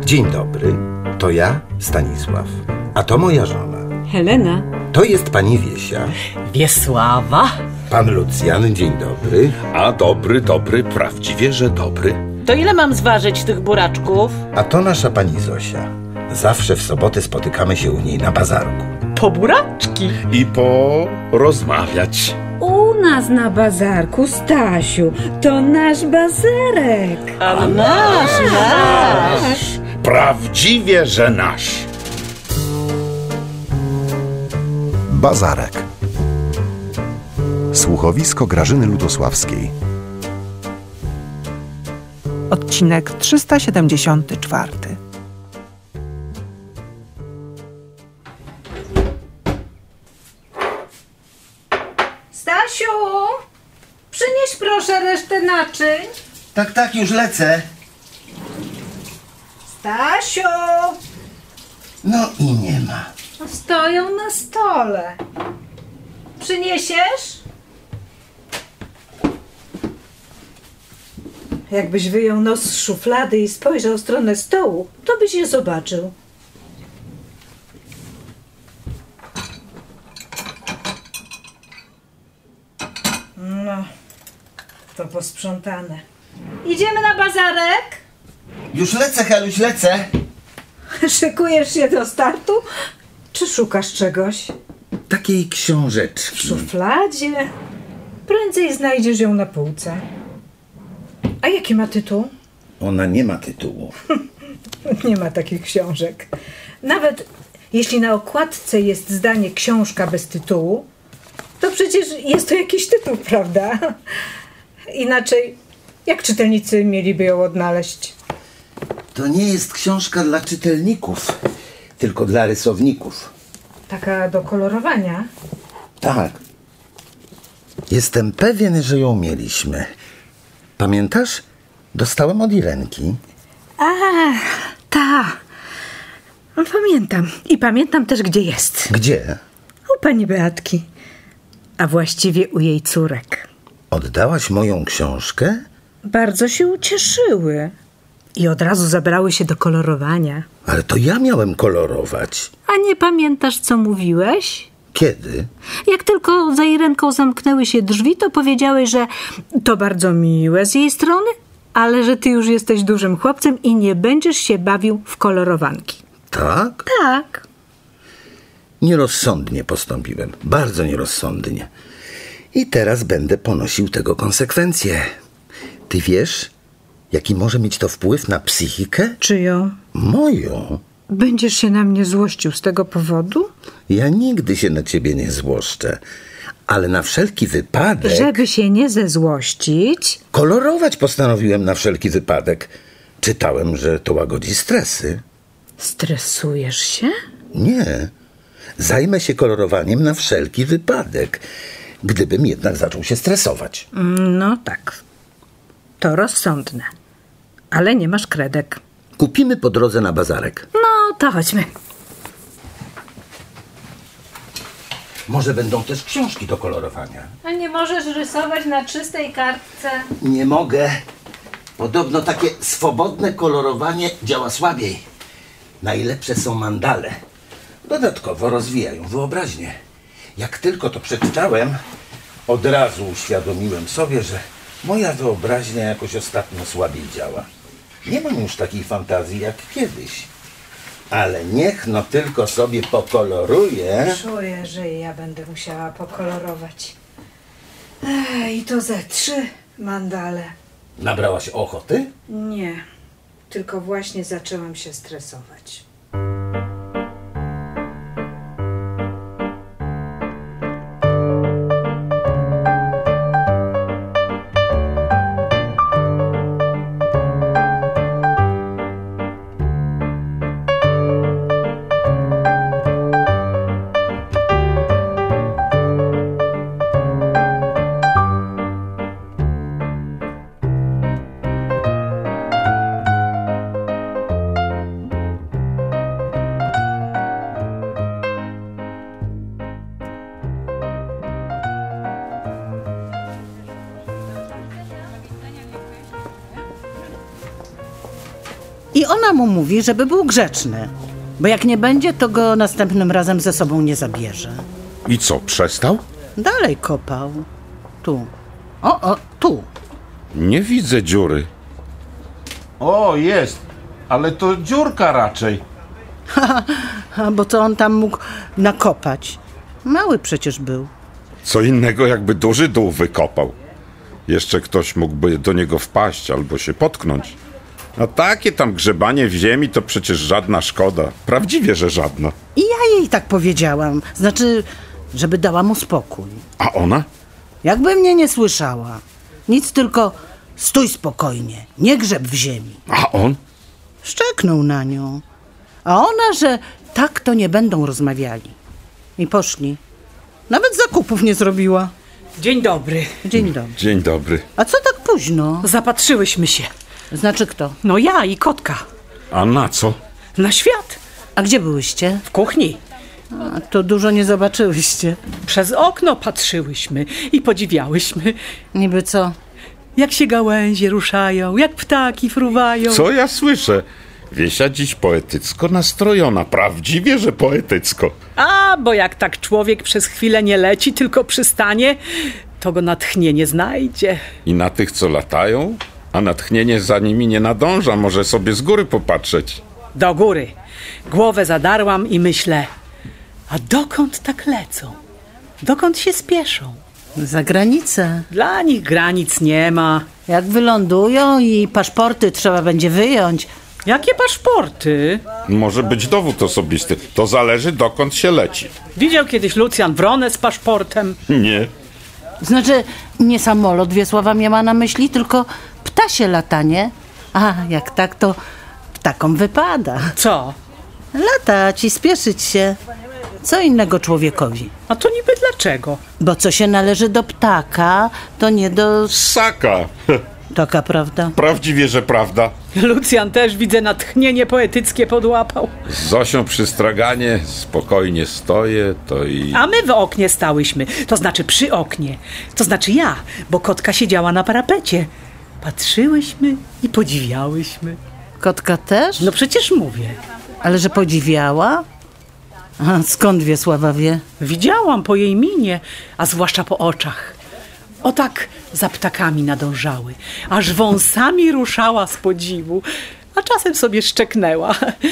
Dzień dobry, to ja, Stanisław, a to moja żona. Helena. To jest pani Wiesia. Wiesława. Pan Lucjan, dzień dobry. A dobry, prawdziwie, że dobry. To ile mam zważyć tych buraczków? A to nasza pani Zosia. Zawsze w soboty spotykamy się u niej na bazarku. Po buraczki. I porozmawiać. U nas na bazarku, Stasiu, to nasz bazarek. A nasz. Prawdziwie, że nasz. Bazarek. Słuchowisko Grażyny Ludosławskiej. Odcinek 374. Stasiu, przynieś proszę resztę naczyń. Tak, już lecę. Stasiu! No i nie ma. Stoją na stole. Przyniesiesz? Jakbyś wyjął nos z szuflady i spojrzał w stronę stołu, to byś je zobaczył. No, to posprzątane. Idziemy na bazarek? Już lecę, Heluś, lecę. Szykujesz się do startu? Czy szukasz czegoś? Takiej W książeczki. szufladzie? Prędzej znajdziesz ją na półce. A jaki ma tytuł? Ona nie ma tytułu. Nie ma takich książek. Nawet jeśli na okładce jest zdanie książka bez tytułu, to przecież jest to jakiś tytuł, prawda? Inaczej, jak czytelnicy mieliby ją odnaleźć? To nie jest książka dla czytelników, tylko dla rysowników. Taka do kolorowania? Tak. Jestem pewien, że ją mieliśmy. Pamiętasz? Dostałem od Irenki. Tak. Pamiętam. I pamiętam też, gdzie jest. Gdzie? U pani Beatki. A właściwie u jej córek. Oddałaś moją książkę? Bardzo się ucieszyły. I od razu zabrały się do kolorowania. Ale to ja miałem kolorować. A nie pamiętasz, co mówiłeś? Kiedy? Jak tylko za Irenką zamknęły się drzwi, to powiedziałeś, że to bardzo miłe z jej strony, ale że ty już jesteś dużym chłopcem i nie będziesz się bawił w kolorowanki. Tak? Tak. Nierozsądnie postąpiłem. Bardzo nierozsądnie. I teraz będę ponosił tego konsekwencje. Ty wiesz, jaki może mieć to wpływ na psychikę? Czyją? Moją. Będziesz się na mnie złościł z tego powodu? Ja nigdy się na ciebie nie złoszczę. Ale na wszelki wypadek... Żeby się nie zezłościć. Kolorować postanowiłem na wszelki wypadek. Czytałem, że to łagodzi stresy. Stresujesz się? Nie. Zajmę się kolorowaniem na wszelki wypadek. Gdybym jednak zaczął się stresować. No tak. To rozsądne. Ale nie masz kredek. Kupimy po drodze na bazarek. No, to chodźmy. Może będą też książki do kolorowania. A nie możesz rysować na czystej kartce? Nie mogę. Podobno takie swobodne kolorowanie działa słabiej. Najlepsze są mandale. Dodatkowo rozwijają wyobraźnię. Jak tylko to przeczytałem, od razu uświadomiłem sobie, że moja wyobraźnia jakoś ostatnio słabiej działa. Nie mam już takiej fantazji jak kiedyś. Ale niech no tylko sobie pokoloruje. Czuję, że ja będę musiała pokolorować. I to ze 3 mandale. Nabrałaś ochoty? Nie, tylko właśnie zaczęłam się stresować. I ona mu mówi, żeby był grzeczny, bo jak nie będzie, to go następnym razem ze sobą nie zabierze. I co, przestał? Dalej kopał. Tu. Tu. Nie widzę dziury. O, jest, ale to dziurka raczej. Bo co on tam mógł nakopać? Mały przecież był. Co innego, jakby duży dół wykopał. Jeszcze ktoś mógłby do niego wpaść albo się potknąć. A takie tam grzebanie w ziemi to przecież żadna szkoda. Prawdziwie, że żadna. I ja jej tak powiedziałam. Znaczy, żeby dała mu spokój. A ona? Jakby mnie nie słyszała. Nic, tylko stój spokojnie, nie grzeb w ziemi. A on? Szczeknął na nią. A ona, że tak to nie będą rozmawiali. I poszli. Nawet zakupów nie zrobiła. Dzień dobry. Dzień dobry. Dzień dobry. A co tak późno? Zapatrzyłyśmy się. Znaczy kto? No ja i kotka. A na co? Na świat. A gdzie byłyście? W kuchni. A to dużo nie zobaczyłyście. Przez okno patrzyłyśmy i podziwiałyśmy. Niby co? Jak się gałęzie ruszają, jak ptaki fruwają. Co ja słyszę? Wiesia dziś poetycko nastrojona. Prawdziwie, że poetycko. A, bo jak tak człowiek przez chwilę nie leci, tylko przystanie, to go natchnienie znajdzie. I na tych, co latają? A natchnienie za nimi nie nadąża. Może sobie z góry popatrzeć. Do góry. Głowę zadarłam i myślę, a dokąd tak lecą? Dokąd się spieszą? Za granicę. Dla nich granic nie ma. Jak wylądują i paszporty trzeba będzie wyjąć. Jakie paszporty? Może być dowód osobisty. To zależy, dokąd się leci. Widział kiedyś Lucjan Wronę z paszportem? Nie. Znaczy, nie samolot Wiesława miała na myśli, tylko ptasie latanie. A jak tak, to ptakom wypada. Co? Latać i spieszyć się. Co innego człowiekowi. A to niby dlaczego? Bo co się należy do ptaka, to nie do... Saka. Taka prawda. Prawdziwie, że prawda. Lucjan też, widzę, natchnienie poetyckie podłapał. Z Zosią przy straganie spokojnie stoję, to i... A my w oknie stałyśmy, to znaczy przy oknie. To znaczy ja, bo kotka siedziała na parapecie. Patrzyłyśmy i podziwiałyśmy. Kotka też? No przecież mówię. Ale że podziwiała? A skąd Wiesława wie? Widziałam po jej minie, a zwłaszcza po oczach. O tak za ptakami nadążały, aż wąsami ruszała z podziwu, a czasem sobie szczeknęła.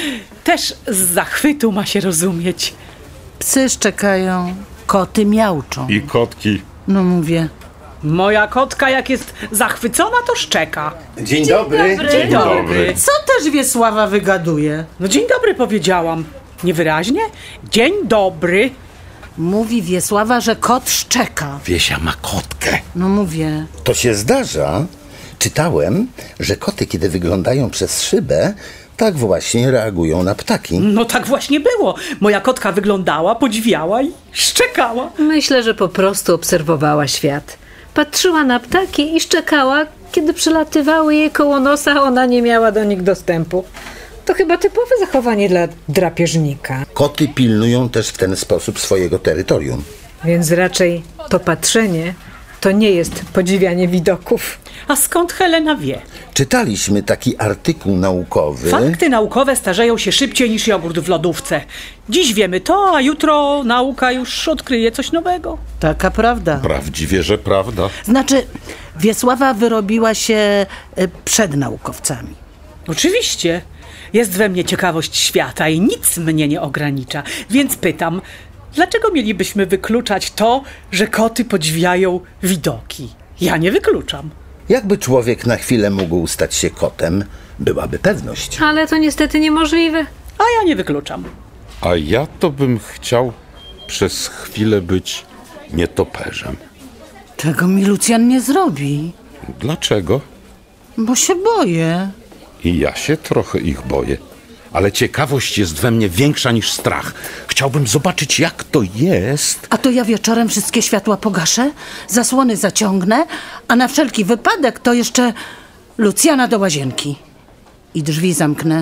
Też z zachwytu ma się rozumieć. Psy szczekają, koty miauczą. I kotki. No mówię. Moja kotka jak jest zachwycona, to szczeka. Dzień dobry. Dzień dobry. Co też Wiesława wygaduje? No dzień dobry powiedziałam. Niewyraźnie? Dzień dobry. Mówi Wiesława, że kot szczeka. Wiesia ma kotkę. No mówię. To się zdarza. Czytałem, że koty, kiedy wyglądają przez szybę, tak właśnie reagują na ptaki. No tak właśnie było. Moja kotka wyglądała, podziwiała i szczekała. Myślę, że po prostu obserwowała świat. Patrzyła na ptaki i szczekała, kiedy przelatywały jej koło nosa, a ona nie miała do nich dostępu. To chyba typowe zachowanie dla drapieżnika. Koty pilnują też w ten sposób swojego terytorium. Więc raczej to patrzenie to nie jest podziwianie widoków. A skąd Helena wie? Czytaliśmy taki artykuł naukowy. Fakty naukowe starzeją się szybciej niż jogurt w lodówce. Dziś wiemy to, a jutro nauka już odkryje coś nowego. Taka prawda. Prawdziwie, że prawda. Znaczy, Wiesława wyrobiła się przed naukowcami. Oczywiście. Jest we mnie ciekawość świata i nic mnie nie ogranicza. Więc pytam, dlaczego mielibyśmy wykluczać to, że koty podziwiają widoki? Ja nie wykluczam. Jakby człowiek na chwilę mógł stać się kotem, byłaby pewność. Ale to niestety niemożliwe. A ja nie wykluczam. A ja to bym chciał przez chwilę być nietoperzem. Tego mi Lucjan nie zrobi, Dlaczego? bo się boję. I ja się trochę ich boję. Ale ciekawość jest we mnie większa niż strach. Chciałbym zobaczyć, jak to jest. A to ja wieczorem wszystkie światła pogaszę, zasłony zaciągnę, a na wszelki wypadek to jeszcze Lucjana do łazienki. I drzwi zamknę.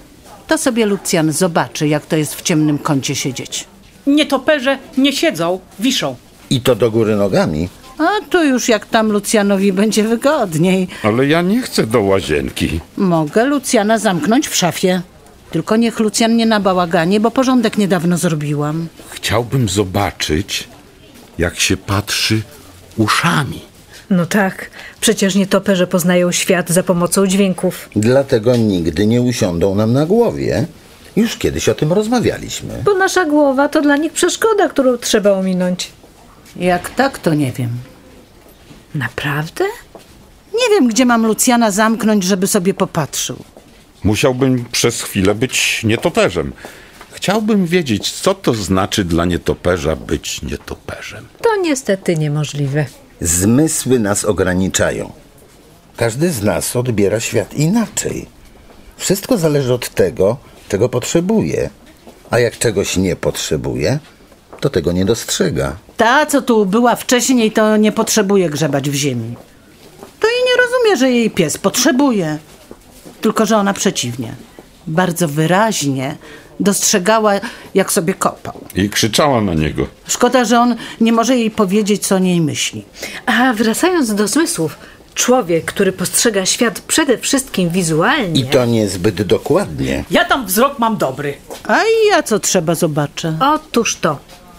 To sobie Lucjan zobaczy, jak to jest w ciemnym kącie siedzieć. Nietoperze nie siedzą, wiszą. I to do góry nogami. A to już jak tam Lucjanowi będzie wygodniej. Ale ja nie chcę do łazienki. Mogę Lucjana zamknąć w szafie. Tylko niech Lucjan nie nabałaganie, bo porządek niedawno zrobiłam. Chciałbym zobaczyć, jak się patrzy uszami. No tak, przecież nietoperze poznają świat za pomocą dźwięków. Dlatego nigdy nie usiądą nam na głowie. Już kiedyś o tym rozmawialiśmy. Bo nasza głowa to dla nich przeszkoda, którą trzeba ominąć. Jak tak, to nie wiem. Naprawdę? Nie wiem, gdzie mam Lucjana zamknąć, żeby sobie popatrzył. Musiałbym przez chwilę być nietoperzem. Chciałbym wiedzieć, co to znaczy dla nietoperza być nietoperzem. To niestety niemożliwe. Zmysły nas ograniczają. Każdy z nas odbiera świat inaczej. Wszystko zależy od tego, czego potrzebuje. A jak czegoś nie potrzebuje, to tego nie dostrzega. Ta, co tu była wcześniej, to nie potrzebuje grzebać w ziemi. To i nie rozumie, że jej pies potrzebuje. Tylko że ona przeciwnie. Bardzo wyraźnie dostrzegała, jak sobie kopał. I krzyczała na niego. Szkoda, że on nie może jej powiedzieć, co o niej myśli. A wracając do zmysłów, człowiek, który postrzega świat przede wszystkim wizualnie... I to niezbyt dokładnie. Ja tam wzrok mam dobry. A i ja co trzeba zobaczę. Otóż to,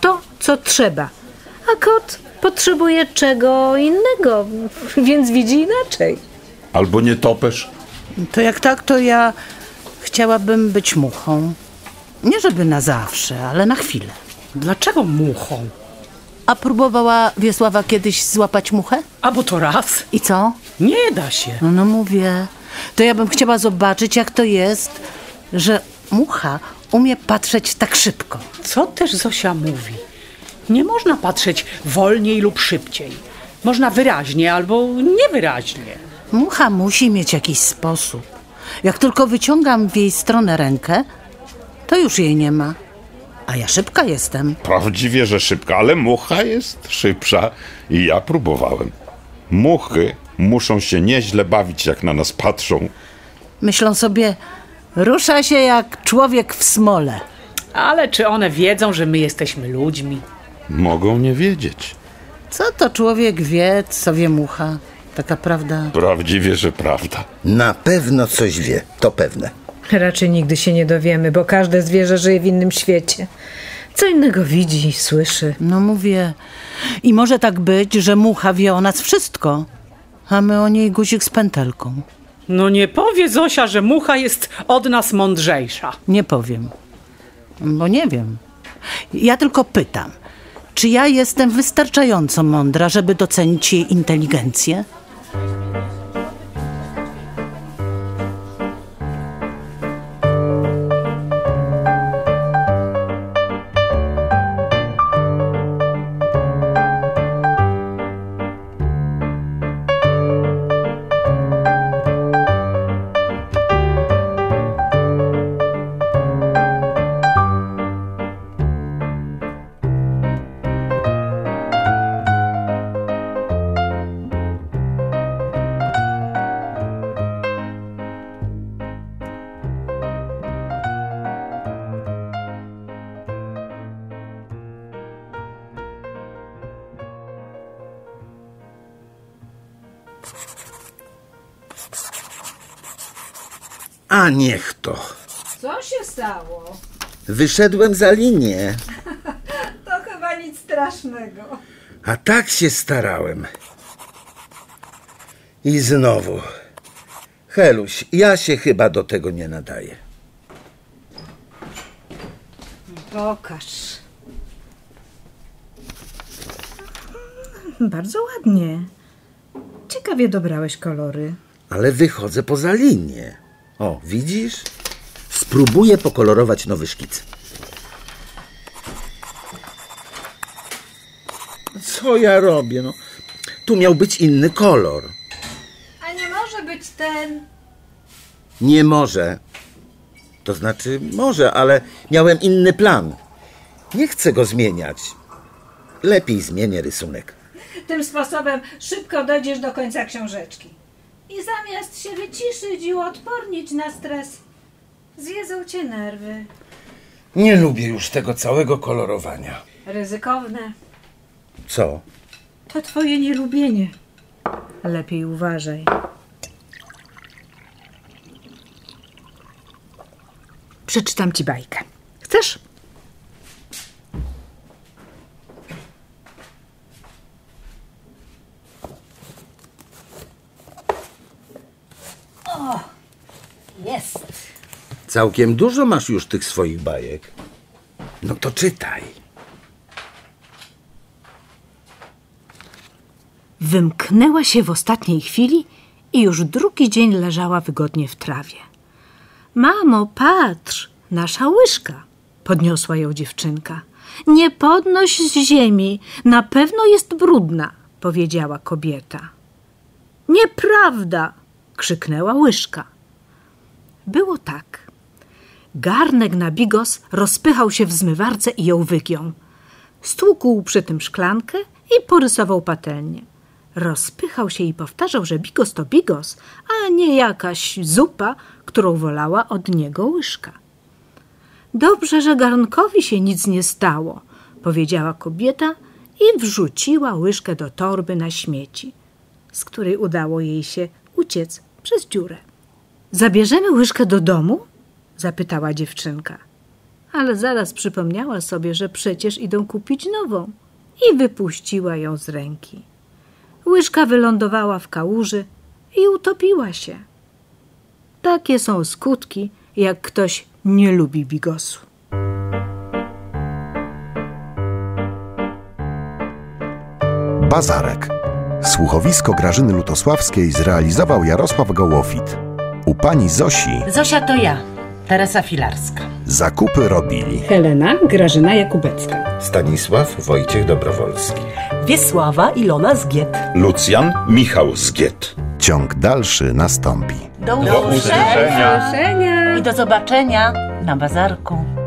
co trzeba. A kot potrzebuje czego innego, więc widzi inaczej. Albo nietoperz. To jak tak, to ja chciałabym być muchą. Nie żeby na zawsze, ale na chwilę. Dlaczego muchą? A próbowała Wiesława kiedyś złapać muchę? A bo to raz. I co? Nie da się. No mówię. To ja bym chciała zobaczyć, jak to jest, że mucha umie patrzeć tak szybko. Co też Zosia mówi? Nie można patrzeć wolniej lub szybciej. Można wyraźnie albo niewyraźnie. Mucha musi mieć jakiś sposób. Jak tylko wyciągam w jej stronę rękę, to już jej nie ma. A ja szybka jestem. Prawdziwie, że szybka, ale mucha jest szybsza i ja próbowałem. Muchy muszą się nieźle bawić, jak na nas patrzą. Myślą sobie, rusza się jak człowiek w smole. Ale czy one wiedzą, że my jesteśmy ludźmi? Mogą nie wiedzieć. Co to człowiek wie, co wie mucha? Taka prawda. Prawdziwie, że prawda. Na pewno coś wie, to pewne. Raczej nigdy się nie dowiemy, bo każde zwierzę żyje w innym świecie. Co innego widzi, słyszy. No mówię. I może tak być, że mucha wie o nas wszystko, a my o niej guzik z pętelką. No nie powie Zosia, że mucha jest od nas mądrzejsza. Nie powiem, bo nie wiem. Ja tylko pytam, czy ja jestem wystarczająco mądra, żeby docenić jej inteligencję? A niech to. Co się stało? Wyszedłem za linię. To chyba nic strasznego. A tak się starałem. I znowu. Heluś, ja się chyba do tego nie nadaję. Pokaż. Bardzo ładnie. Ciekawie dobrałeś kolory. Ale wychodzę poza linię. O, widzisz? Spróbuję pokolorować nowy szkic. Co ja robię? No, tu miał być inny kolor. A nie może być ten... Nie może. To znaczy może, ale miałem inny plan. Nie chcę go zmieniać. Lepiej zmienię rysunek. Tym sposobem szybko dojdziesz do końca książeczki. I zamiast się wyciszyć i uodpornić na stres, zjedzą cię nerwy. Nie lubię już tego całego kolorowania. Ryzykowne. Co? To twoje nielubienie. Lepiej uważaj. Przeczytam ci bajkę. Chcesz? O, jest. Całkiem dużo masz już tych swoich bajek. No to czytaj. Wymknęła się w ostatniej chwili i już drugi dzień leżała wygodnie w trawie. Mamo, patrz, nasza łyżka, podniosła ją dziewczynka. Nie podnoś z ziemi, na pewno jest brudna, powiedziała kobieta. Nieprawda, krzyknęła łyżka. Było tak. Garnek na bigos rozpychał się w zmywarce i ją wygiął. Stłukł przy tym szklankę i porysował patelnię. Rozpychał się i powtarzał, że bigos to bigos, a nie jakaś zupa, którą wolała od niego łyżka. Dobrze, że garnkowi się nic nie stało, powiedziała kobieta i wrzuciła łyżkę do torby na śmieci, z której udało jej się uciec przez dziurę. Zabierzemy łyżkę do domu? Zapytała dziewczynka, ale zaraz przypomniała sobie, że przecież idą kupić nową i wypuściła ją z ręki. Łyżka wylądowała w kałuży i utopiła się. Takie są skutki, jak ktoś nie lubi bigosu. Bazarek. Słuchowisko Grażyny Lutosławskiej zrealizował Jarosław Gołofit. U pani Zosi Zosia to ja, Teresa Filarska. zakupy robili Helena Grażyna Jakubecka. Stanisław Wojciech Dobrowolski. Wiesława Ilona Zgiet. Lucjan Michał Zgiet. Ciąg dalszy nastąpi. Do usłyszenia i do zobaczenia na bazarku.